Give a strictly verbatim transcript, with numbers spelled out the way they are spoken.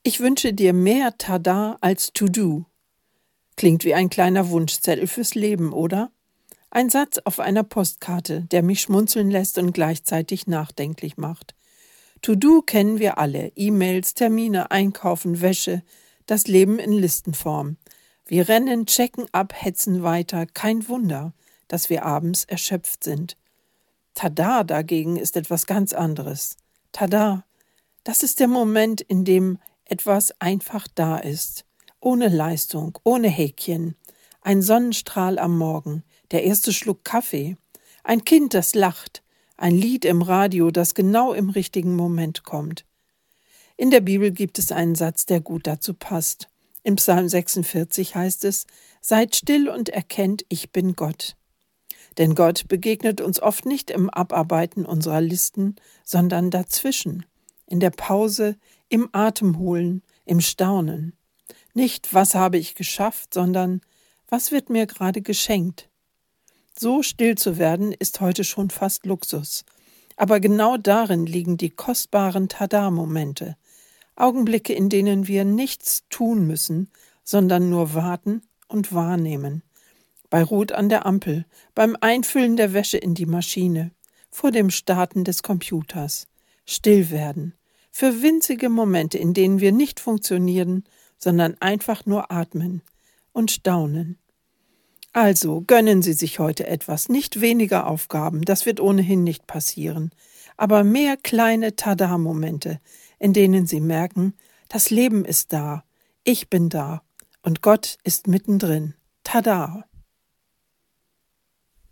Ich wünsche dir mehr Tada als To-Do. Klingt wie ein kleiner Wunschzettel fürs Leben, oder? Ein Satz auf einer Postkarte, der mich schmunzeln lässt und gleichzeitig nachdenklich macht. To-Do kennen wir alle. E-Mails, Termine, Einkaufen, Wäsche, das Leben in Listenform. Wir rennen, checken ab, hetzen weiter. Kein Wunder, dass wir abends erschöpft sind. Tada dagegen ist etwas ganz anderes. Tada, das ist der Moment, in dem etwas einfach da ist. Ohne Leistung, ohne Häkchen. Ein Sonnenstrahl am Morgen, der erste Schluck Kaffee. Ein Kind, das lacht. Ein Lied im Radio, das genau im richtigen Moment kommt. In der Bibel gibt es einen Satz, der gut dazu passt. Im Psalm sechsundvierzig heißt es: Seid still und erkennt, ich bin Gott. Denn Gott begegnet uns oft nicht im Abarbeiten unserer Listen, sondern dazwischen. In der Pause, im Atemholen, im Staunen. Nicht, was habe ich geschafft, sondern was wird mir gerade geschenkt? So still zu werden, ist heute schon fast Luxus. Aber genau darin liegen die kostbaren Tada-Momente. Augenblicke, in denen wir nichts tun müssen, sondern nur warten und wahrnehmen. Bei Rot an der Ampel, beim Einfüllen der Wäsche in die Maschine, vor dem Starten des Computers. Still werden. Für winzige Momente, in denen wir nicht funktionieren, sondern einfach nur atmen und staunen. Also gönnen Sie sich heute etwas, nicht weniger Aufgaben, das wird ohnehin nicht passieren, aber mehr kleine Tada-Momente, in denen Sie merken, das Leben ist da, ich bin da und Gott ist mittendrin. Tada!